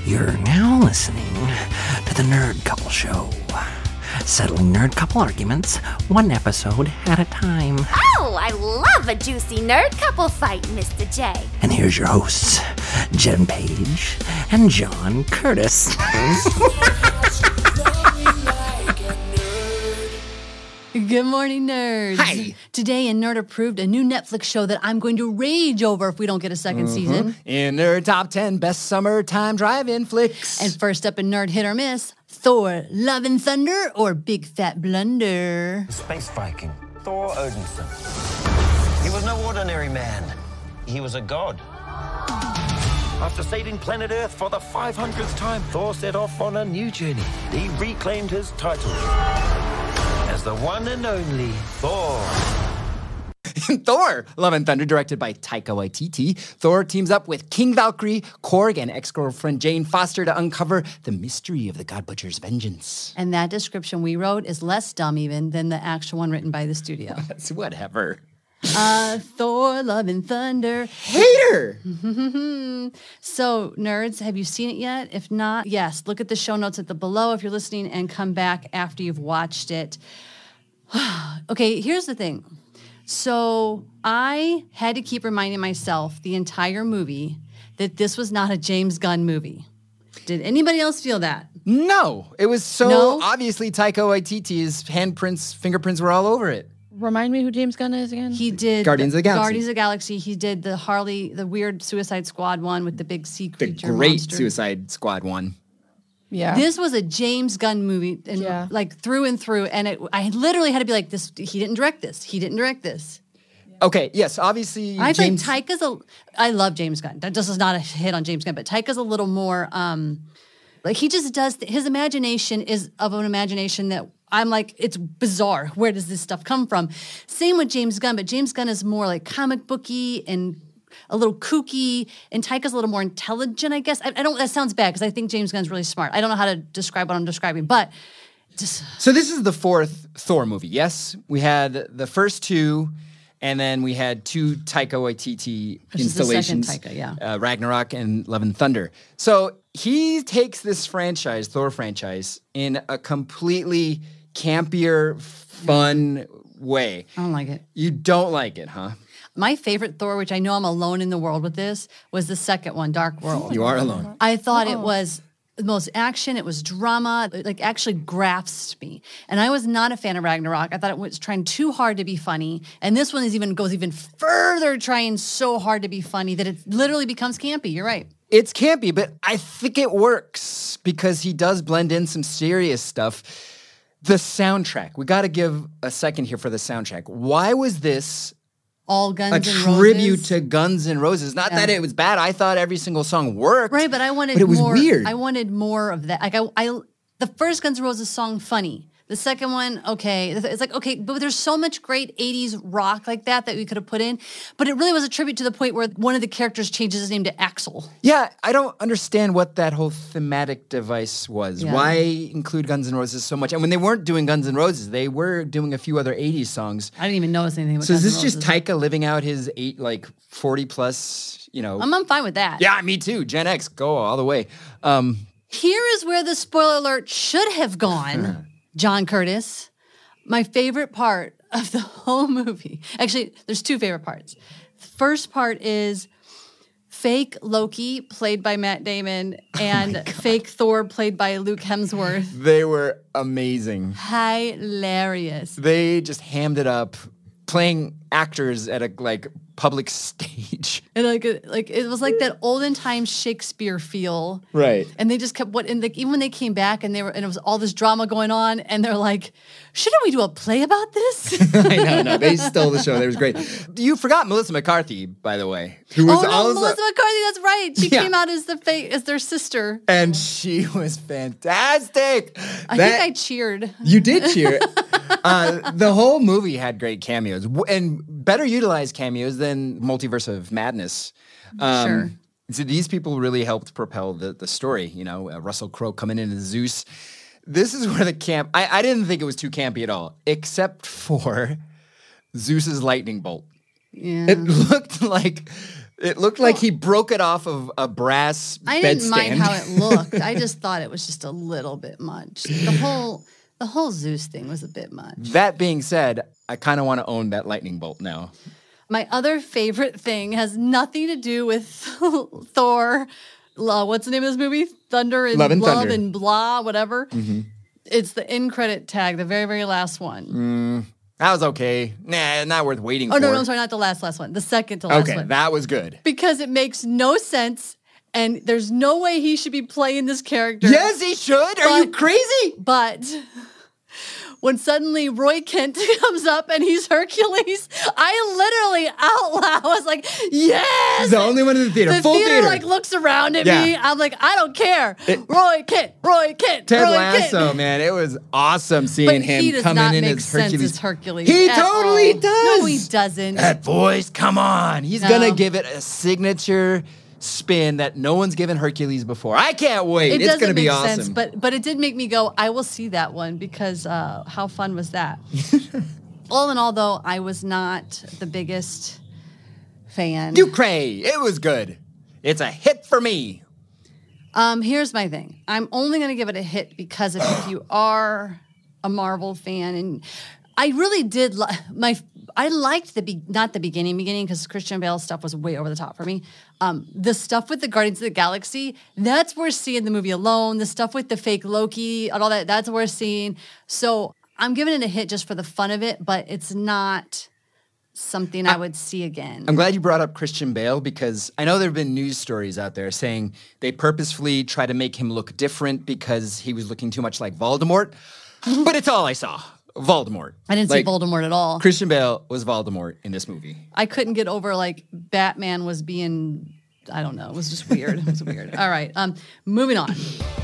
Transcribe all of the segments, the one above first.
You're now listening to the Nerd Couple Show. Settling nerd couple arguments, one episode at a time. Oh, I love a juicy nerd couple fight, Mr. J. And here's your hosts, Jen Page and John Curtis. Good morning, nerds. Hi. Today, Nerd approved a new Netflix show that I'm going to rage over if we don't get a second season. In Nerd Top 10 Best Summertime Drive-In Flicks. And first up in Nerd Hit or Miss, Thor, Love and Thunder, or Big Fat Blunder. Space Viking, Thor Odinson. He was no ordinary man. He was a god. After saving planet Earth for the 500th time, Thor set off on a new journey. He reclaimed his title as the one and only Thor. Thor, Love and Thunder, directed by Taika Waititi. Thor teams up with King Valkyrie, Korg, and ex-girlfriend Jane Foster to uncover the mystery of the God Butcher's vengeance. And that description we wrote is less dumb even than the actual one written by the studio. That's whatever. Thor, Love and Thunder. Hater! So, nerds, have you seen it yet? If not, yes, look at the show notes at the below if you're listening and come back after you've watched it. Okay, here's the thing. So I had to keep reminding myself the entire movie that this was not a James Gunn movie. Did anybody else feel that? No, it was so No? obviously Taika Waititi's handprints, fingerprints were all over it. Remind me who James Gunn is again? He did Guardians of the Galaxy. Guardians of the Galaxy. He did the weird Suicide Squad one with the big sea The creature great monster. Suicide Squad one. Yeah. This was a James Gunn movie, and Yeah. like through and through. And I literally had to be like, "This. He didn't direct this. He didn't direct this." Okay, yes, obviously I think James... Taika's I love James Gunn. This is not a hit on James Gunn, but Taika's a little more, like he just does, his imagination is of an imagination that I'm like, it's bizarre. Where does this stuff come from? Same with James Gunn, but James Gunn is more like comic booky and a little kooky, and Taika's a little more intelligent, I guess. I don't, that sounds bad because I think James Gunn's really smart. I don't know how to describe what I'm describing, but just. So this is the fourth Thor movie, yes? We had the first two, and then we had two Taika Waititi Which is the second installations. Taika, yeah. Ragnarok and Love and Thunder. So he takes this franchise, Thor franchise, in a completely campier, fun way. I don't like it. You don't like it, huh? My favorite Thor, which I know I'm alone in the world with this, was the second one, Dark World. You are alone. I thought it was the most action. It was drama. It like actually grasped me. And I was not a fan of Ragnarok. I thought it was trying too hard to be funny. And this one goes even further, trying so hard to be funny that it literally becomes campy. You're right. It's campy, but I think it works because he does blend in some serious stuff. The soundtrack. We got to give a second here for the soundtrack. Why was this All Guns a and tribute Roses. to Guns N' Roses? Not that it was bad. I thought every single song worked. Right, but I wanted But it was more. weird. I wanted more of that. Like the first Guns N' Roses song, funny. The second one, okay. It's like, okay, but there's so much great 80s rock like that we could have put in. But it really was a tribute to the point where one of the characters changes his name to Axel. Yeah, I don't understand what that whole thematic device was. Yeah. Why include Guns N' Roses so much? And when they weren't doing Guns N' Roses, they were doing a few other 80s songs. I didn't even notice anything with So is Guns this N' just Roses. Taika living out his 40 plus, I'm fine with that. Yeah, me too. Gen X, go all the way. Here is where the spoiler alert should have gone, John Curtis. My favorite part of the whole movie. Actually, there's two favorite parts. The first part is fake Loki, played by Matt Damon, and fake Thor, played by Luke Hemsworth. They were amazing. Hilarious. They just hammed it up, playing actors at a public stage. And it was like that olden time Shakespeare feel. Right. And they just kept even when they came back and it was all this drama going on, and they're like, shouldn't we do a play about this? I know, they stole the show. They was great. You forgot Melissa McCarthy, by the way, who was Melissa McCarthy, that's right. She Yeah. came out as as their sister. and she was fantastic. I think I cheered. You did cheer. The whole movie had great cameos and better utilized cameos than Multiverse of Madness. Sure. So these people really helped propel the story. Russell Crowe coming in as Zeus. This is where the camp. I didn't think it was too campy at all, except for Zeus's lightning bolt. Yeah. It looked like It looked like he broke it off of a brass I didn't mind bedstand. how it looked. I just thought it was just a little bit much. The whole Zeus thing was a bit much. That being said, I kind of want to own that lightning bolt now. My other favorite thing has nothing to do with Thor. What's the name of this movie? Thunder and Love and Love Thunder. and blah, whatever. It's the end credit tag, the very, very last one. That was okay. Nah, not worth waiting for. Oh, no, I'm sorry, not the last one. The second to last Okay, one. that was good. Because it makes no sense, and there's no way he should be playing this character. Yes, he should. Are you But- crazy? But when suddenly Roy Kent comes up and he's Hercules, I literally out loud was like, yes! The only one in the theater. The Full theater like looks around at me. Yeah. I'm like, I don't care. Roy Kent, Ted Roy Lasso, Kent. man. It was awesome seeing But him he does come not in make as sense Hercules. as Hercules. He at totally all. does. No, he doesn't. That voice, come on. He's No. going to give it a signature spin that no one's given Hercules before. I can't wait. It It's doesn't going to be make awesome. sense, but it did make me go, I will see that one because how fun was that? All in all, though, I was not the biggest fan. You cray. It was good. It's a hit for me. Here's my thing. I'm only going to give it a hit because if you are a Marvel fan, and I really did I liked not the beginning because Christian Bale stuff was way over the top for me. The stuff with the Guardians of the Galaxy, that's worth seeing the movie alone. The stuff with the fake Loki and all that, that's worth seeing. So I'm giving it a hit just for the fun of it, but it's not something I would see again. I'm glad you brought up Christian Bale because I know there have been news stories out there saying they purposefully try to make him look different because he was looking too much like Voldemort. But it's all I saw. Voldemort. I didn't see Voldemort at all. Christian Bale was Voldemort in this movie. I couldn't get over like Batman was being, I don't know, it was just weird. It was weird. All right, moving on.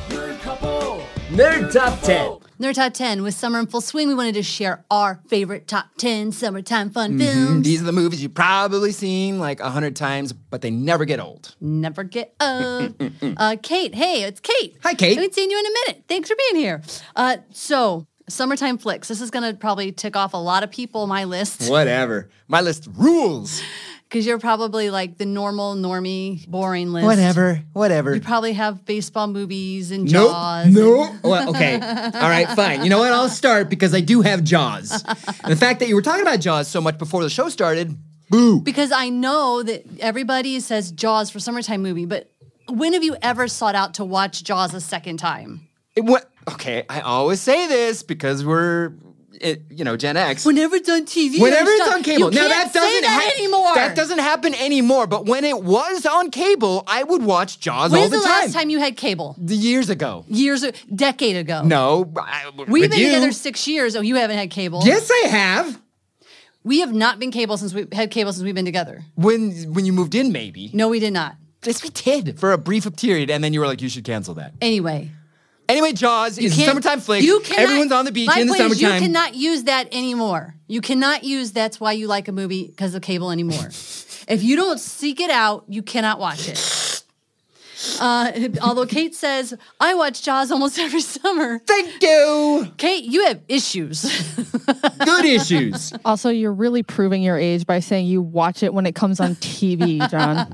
Nerd Top 10. Nerd Top 10. With summer in full swing, we wanted to share our favorite top 10 summertime fun films. These are the movies you've probably seen like 100 times, but they never get old. Never get old. Kate, hey, it's Kate. Hi, Kate. Haven't seen you in a minute. Thanks for being here. So, summertime flicks. This is going to probably tick off a lot of people on my list. Whatever. My list rules. Because you're probably like the normal, normie, boring list. Whatever. You probably have baseball movies and Nope. Jaws. No. Well, okay. All right, fine. You know what? I'll start because I do have Jaws. And the fact that you were talking about Jaws so much before the show started, boo. Because I know that everybody says Jaws for summertime movie, but when have you ever sought out to watch Jaws a second time? Okay, I always say this because we're, Gen X. Whenever it's on TV. Whenever it's on cable. You Now can't that doesn't say that anymore. That doesn't happen anymore. But when it was on cable, I would watch Jaws all When's the the time. last time you had cable? Years ago. Decade ago. No, We've with been you. together 6 years. Oh, you haven't had cable. Yes, I have. We have not been cable since we've been together. When you moved in, maybe. No, we did not. Yes, we did for a brief period, and then you were like, you should cancel that. Anyway, Jaws is a can't- summertime flick. you cannot- Everyone's on the beach Mike, in the please, summertime. You cannot use that anymore. You cannot use that's why you like a movie because of cable anymore. If you don't seek it out, you cannot watch it. Although Kate says, I watch Jaws almost every summer. Thank you. Kate, you have issues. Good issues. Also, you're really proving your age by saying you watch it when it comes on TV, John.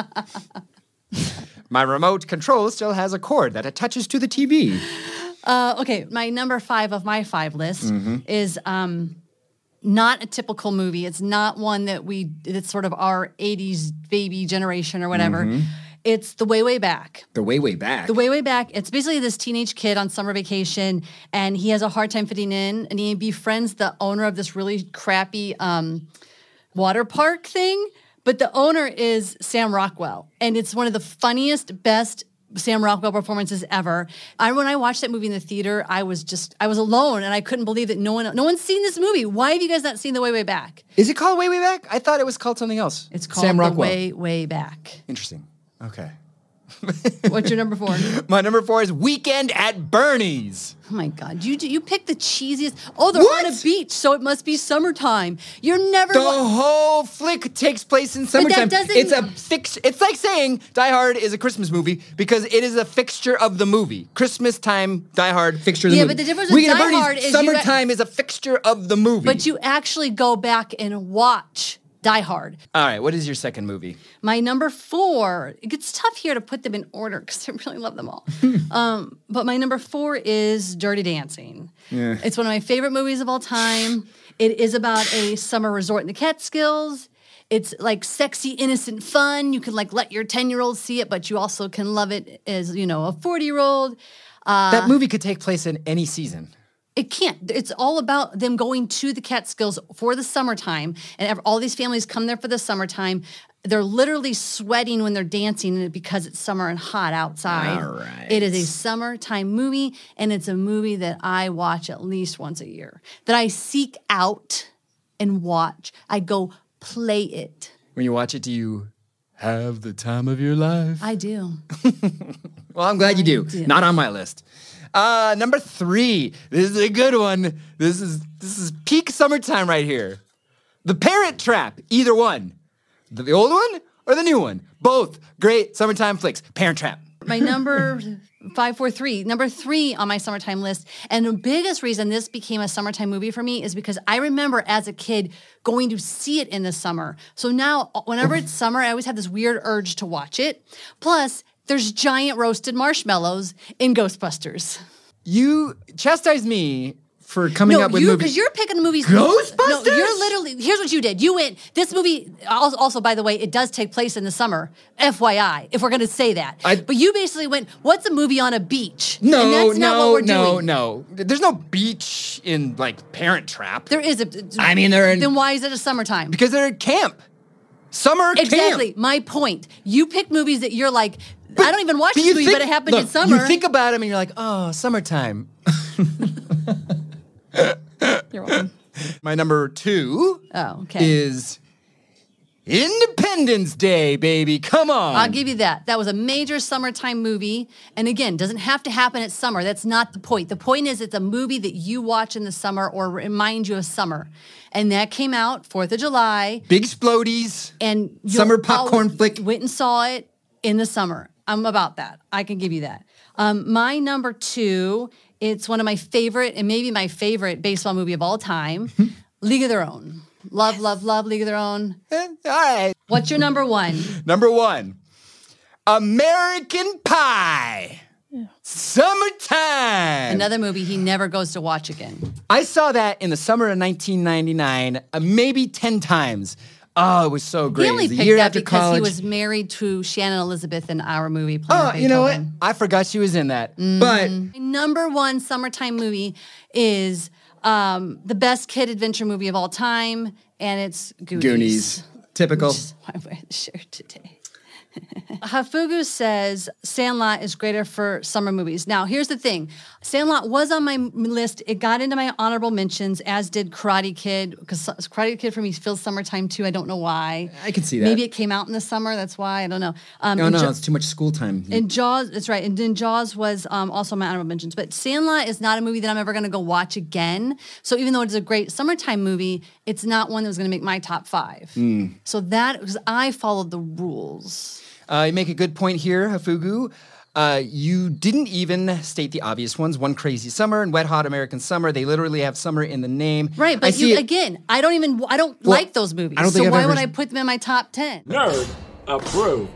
My remote control still has a cord that attaches to the TV. Okay, my number 5 of my 5 list is not a typical movie. It's not one it's sort of our 80s baby generation or whatever. It's The Way, Way Back. The Way, Way Back. The Way, Way Back. It's basically this teenage kid on summer vacation, and he has a hard time fitting in, and he befriends the owner of this really crappy water park thing. But the owner is Sam Rockwell, and it's one of the funniest, best Sam Rockwell performances ever. When I watched that movie in the theater, I was alone, and I couldn't believe that no one's seen this movie. Why have you guys not seen The Way, Way Back? Is it called Way, Way Back? I thought it was called something else. It's called Sam The Rockwell. Way, Way Back. Interesting. Okay. What's your number 4? My number 4 is Weekend at Bernie's. Oh my God! You picked the cheesiest. Oh, they're What? on a beach, so it must be summertime. You're never. The whole flick takes place in summertime. doesn't- It's like saying Die Hard is a Christmas movie because it is a fixture of the movie. Christmas time, Die Hard, fixture of the Yeah, movie. but the difference with Weekend at Die Bernie's, Hard is you summertime is a fixture of the movie. But you actually go back and watch Die Hard. All right, what is your second movie? My number 4, it gets tough here to put them in order because I really love them all. But my number 4 is Dirty Dancing. Yeah. It's one of my favorite movies of all time. It is about a summer resort in the Catskills. It's like sexy, innocent fun. You can like let your 10-year-old see it, but you also can love it as, you know, a 40-year-old. That movie could take place in any season. It can't. It's all about them going to the Catskills for the summertime, and all these families come there for the summertime. They're literally sweating when they're dancing because it's summer and hot outside. All right. It is a summertime movie, and it's a movie that I watch at least once a year, that I seek out and watch. I go play it. When you watch it, do you have the time of your life? I do. Well, I'm glad you do. do. Not on my list. Number 3. This is a good one. This is peak summertime right here. The Parent Trap. Either one. The old one or the new one. Both great summertime flicks. Parent Trap. My number 543, number 3 on my summertime list. And the biggest reason this became a summertime movie for me is because I remember as a kid going to see it in the summer. So now, whenever it's summer, I always have this weird urge to watch it. Plus, there's giant roasted marshmallows in Ghostbusters. You chastise me for coming up with movies. Because you're picking movies. Ghostbusters? No, you're literally, here's what you did. You went, this movie, also, by the way, it does take place in the summer, FYI, if we're going to say that. But you basically went, what's a movie on a beach? No, and that's not what we're doing. No. There's no beach in, like, Parent Trap. There is a. I mean, they're in. Then why is it a summertime? Because they're at camp. Summer camp. Exactly. My point. You pick movies that you're like, I don't even watch this movie, but it happened in summer. You think about them and you're like, oh, summertime. You're welcome. My number 2 is Independence Day, baby. Come on. I'll give you that. That was a major summertime movie. And again, doesn't have to happen at summer. That's not the point. The point is it's a movie that you watch in the summer or remind you of summer. And that came out 4th of July. Big explodies. And summer popcorn flick. Went and saw it in the summer. I'm about that. I can give you that. My number 2, it's one of my favorite, and maybe my favorite baseball movie of all time, League of Their Own. Love League of Their Own. All right. What's your number 1? Number 1, American Pie. Summertime. Another movie he never goes to watch again. I saw that in the summer of 1999, maybe 10 times. Oh, it was so great. He only it was a picked year that after because college. he was married to Shannon Elizabeth in our movie. Oh, you know what? I forgot she was in that. But My number 1 summertime movie is the best kid adventure movie of all time, and it's Goonies. Typical. Which is why I'm wearing the shirt today. Hafugu says Sandlot is greater for summer movies. Now, here's the thing. Sandlot was on my list. It got into my honorable mentions, as did Karate Kid, because Karate Kid for me feels summertime too. I don't know why. I can see that. Maybe it came out in the summer. That's why. I don't know. No, it's too much school time. And Jaws, that's right. And then Jaws was also my honorable mentions. But Sandlot is not a movie that I'm ever going to go watch again. So even though it's a great summertime movie, it's not one that was going to make my top 5. So that was, I followed the rules. You make a good point here, Hafugu. You didn't even state the obvious ones. One Crazy Summer and Wet Hot American Summer. They literally have summer in the name. Right, but again, I don't like those movies. I don't think so I've why ever would I put them in my top 10? Nerd approved.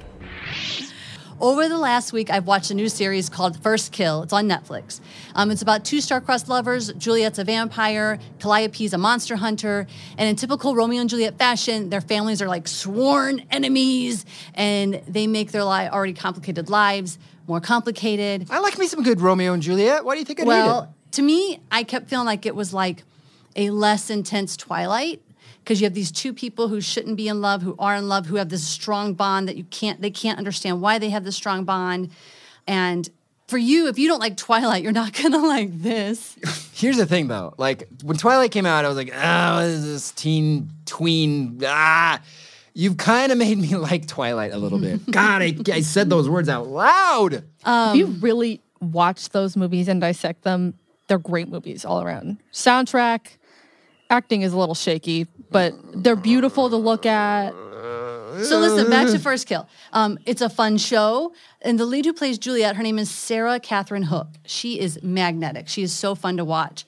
Over the last week, I've watched a new series called First Kill. It's on Netflix. It's about 2 star-crossed lovers. Juliet's a vampire. Calliope's a monster hunter. And in typical Romeo and Juliet fashion, their families are like sworn enemies, and they make their already complicated lives more complicated. I like me some good Romeo and Juliet. Why do you think I hate it? Well, to me, I kept feeling like it was like a less intense Twilight. Because you have these 2 people who shouldn't be in love, who are in love, who have this strong bond that they can't understand why they have this strong bond. And for you, if you don't like Twilight, you're not gonna like this. Here's the thing, though. Like, when Twilight came out, I was like, oh, what is this tween? You've kind of made me like Twilight a little bit. God, I said those words out loud. If you really watch those movies and dissect them, they're great movies all around. Soundtrack, acting is a little shaky, but they're beautiful to look at. So listen, back to First Kill. It's a fun show. And the lead who plays Juliet, her name is Sarah Catherine Hook. She is magnetic. She is so fun to watch.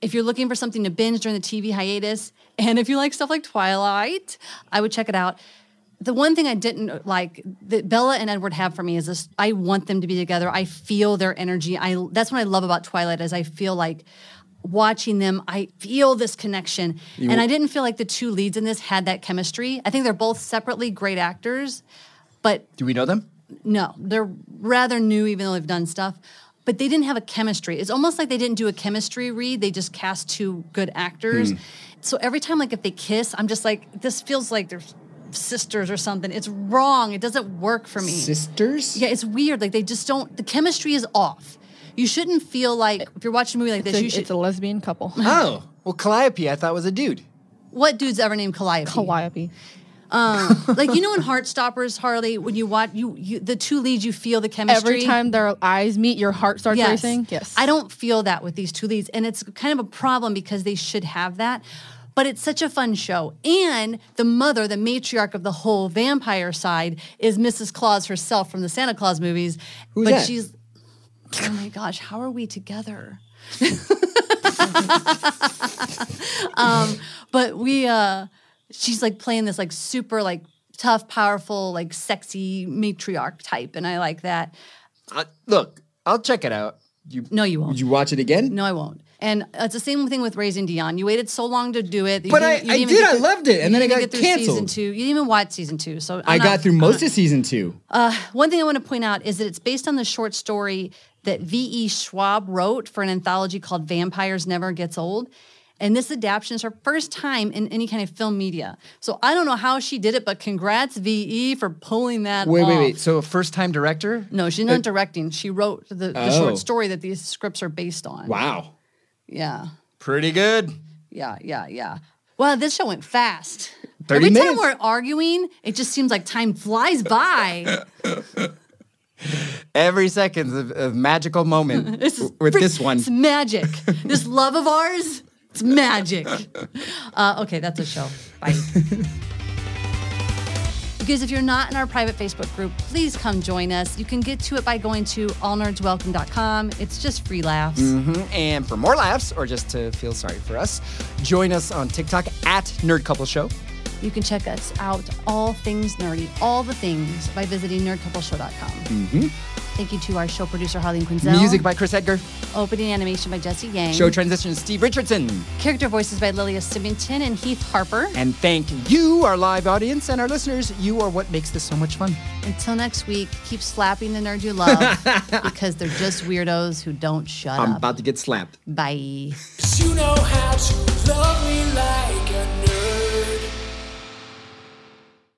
if you're looking for something to binge during the TV hiatus, and if you like stuff like Twilight, I would check it out. The one thing I didn't like that Bella and Edward have for me is this: I want them to be together. I feel their energy. That's what I love about Twilight is I feel like watching them, I feel this connection. And I didn't feel like the two leads in this had that chemistry. I think they're both separately great actors, but Do we know them? no, they're rather new, even though they've done stuff. But they didn't have a chemistry. It's almost like they didn't do a chemistry read. They just cast two good actors. So every time, like, if they kiss, I'm just like, this feels like they're sisters or something. It's wrong. It doesn't work for me. Sisters? Yeah, it's weird. Like, they just don't, the chemistry is off. You shouldn't feel like, if you're watching a movie like this, you should. It's a lesbian couple. Oh, well, Calliope I thought was a dude. What dude's ever named Calliope? Calliope. Like, you know, in Heartstoppers, Harley, when you watch you the two leads, you feel the chemistry. Every time their eyes meet, your heart starts racing. Yes. I don't feel that with these two leads, and it's kind of a problem because they should have that. But it's such a fun show. And the mother, the matriarch of the whole vampire side, is Mrs. Claus herself from the Santa Claus movies. Who's but that? she's, oh my gosh, how are we together? But she's like playing this like super like tough, powerful, like sexy matriarch type. And I like that. Look, I'll check it out. No, you won't. Would you watch it again? No, I won't. And it's the same thing with Raising Dion. You waited so long to do it. But I did. I loved it. And then it got canceled. Season 2. You didn't even watch season 2. So I got through most of season 2. One thing I want to point out is that it's based on the short story that V.E. Schwab wrote for an anthology called Vampires Never Gets Old. And this adaptation is her first time in any kind of film media. So I don't know how she did it, but congrats, V.E., for pulling that off. Wait. So a first-time director? No, she's not directing. She wrote the short story that these scripts are based on. Wow. Yeah. Pretty good. Yeah. Well, this show went fast. 30 Every minutes. time we're arguing, it just seems like time flies by. Every second of magical moment with this one. It's magic. This love of ours, it's magic. Okay, that's a show. Bye. Because if you're not in our private Facebook group, please come join us. You can get to it by going to allnerdswelcome.com. It's just free laughs. And for more laughs, or just to feel sorry for us, join us on TikTok at Nerd Couple Show. You can check us out, all things nerdy, all the things, by visiting nerdcoupleshow.com. Thank you to our show producer, Harleen Quinzel. Music by Chris Edgar. Opening animation by Jesse Yang. Show transition, Steve Richardson. Character voices by Lilia Symington and Heath Harper. And thank you, our live audience, and our listeners. You are what makes this so much fun. Until next week, keep slapping the nerds you love because they're just weirdos who don't shut I'm up. about to get slapped. Bye. You know how to love me like